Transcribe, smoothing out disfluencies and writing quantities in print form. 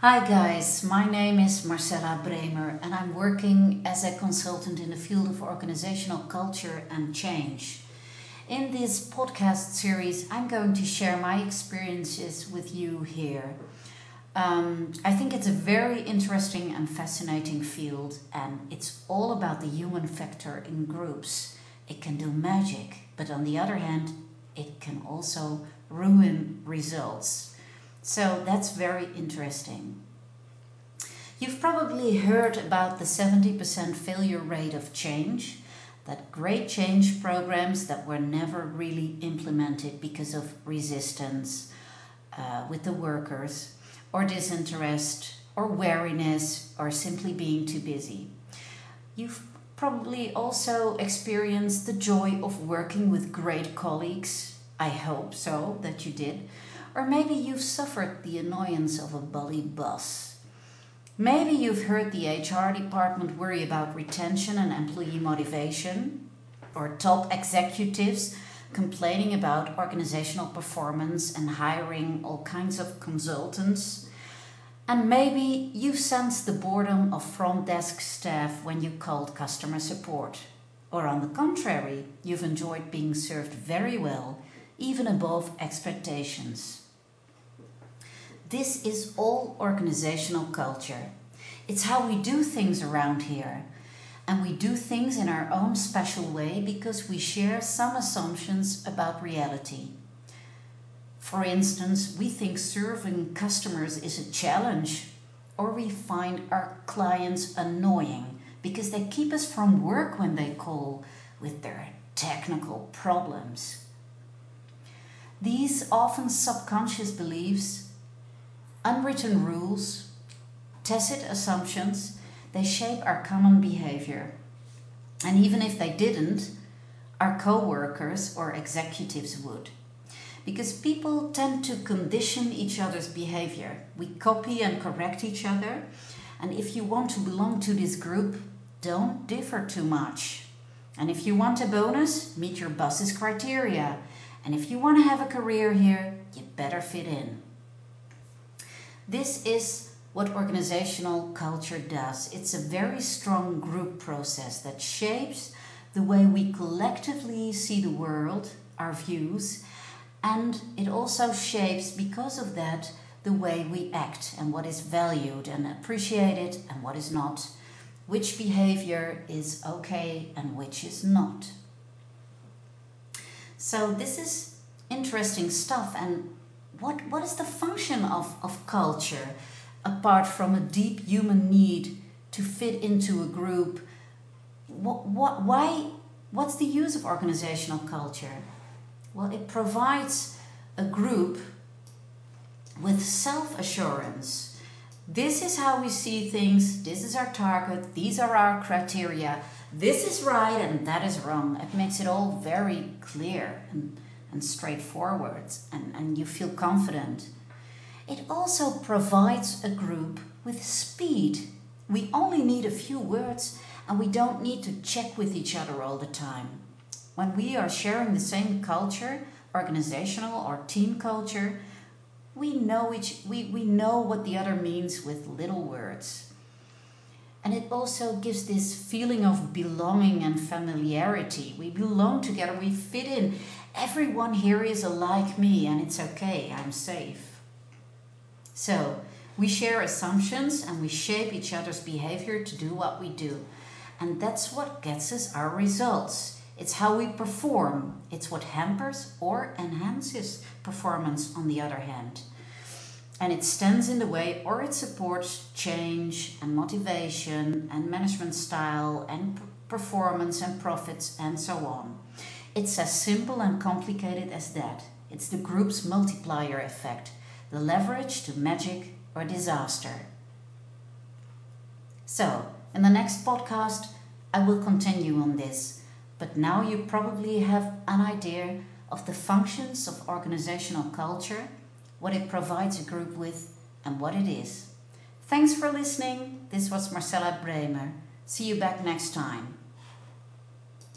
Hi guys, my name is Marcella Bremer and I'm working as a consultant in the field of organizational culture and change. In this podcast series, I'm going to share my experiences with you here. I think it's a very interesting and fascinating field, and it's all about the human factor in groups. It can do magic, but on the other hand, it can also ruin results. So that's very interesting. You've probably heard about the 70% failure rate of change, that great change programs that were never really implemented because of resistance with the workers, or disinterest, or wariness, or simply being too busy. You've probably also experienced the joy of working with great colleagues. I hope so that you did. Or maybe you've suffered the annoyance of a bully boss. Maybe you've heard the HR department worry about retention and employee motivation, or top executives complaining about organizational performance and hiring all kinds of consultants. And maybe you've sensed the boredom of front desk staff when you called customer support. Or on the contrary, you've enjoyed being served very well, even above expectations. This is all organizational culture. It's how we do things around here. And we do things in our own special way because we share some assumptions about reality. For instance, we think serving customers is a challenge, or we find our clients annoying because they keep us from work when they call with their technical problems. These often subconscious beliefs, unwritten rules, tacit assumptions, they shape our common behavior. And even if they didn't, our co-workers or executives would. Because people tend to condition each other's behavior. We copy and correct each other. And if you want to belong to this group, don't differ too much. And if you want a bonus, meet your boss's criteria. And if you want to have a career here, you better fit in. This is what organizational culture does. It's a very strong group process that shapes the way we collectively see the world, our views, and it also shapes, because of that, the way we act and what is valued and appreciated and what is not, which behavior is okay and which is not. So this is interesting stuff. And what is the function of culture apart from a deep human need to fit into a group? What's the use of organizational culture? Well, it provides a group with self-assurance. This is how we see things. This is our target. These are our criteria. This is right and that is wrong. It makes it all very clear and straightforward, and you feel confident. It also provides a group with speed. We only need a few words and we don't need to check with each other all the time. When we are sharing the same culture, organizational or team culture, we know what the other means with little words. And it also gives this feeling of belonging and familiarity. We belong together, we fit in. Everyone here is like me and it's okay, I'm safe. So we share assumptions and we shape each other's behavior to do what we do. And that's what gets us our results. It's how we perform. It's what hampers or enhances performance on the other hand. And it stands in the way, or it supports change and motivation and management style and performance and profits and so on. It's as simple and complicated as that. It's the group's multiplier effect, the leverage to magic or disaster. So, in the next podcast, I will continue on this. But now you probably have an idea of the functions of organizational culture, what it provides a group with, and what it is. Thanks for listening. This was Marcella Bremer. See you back next time.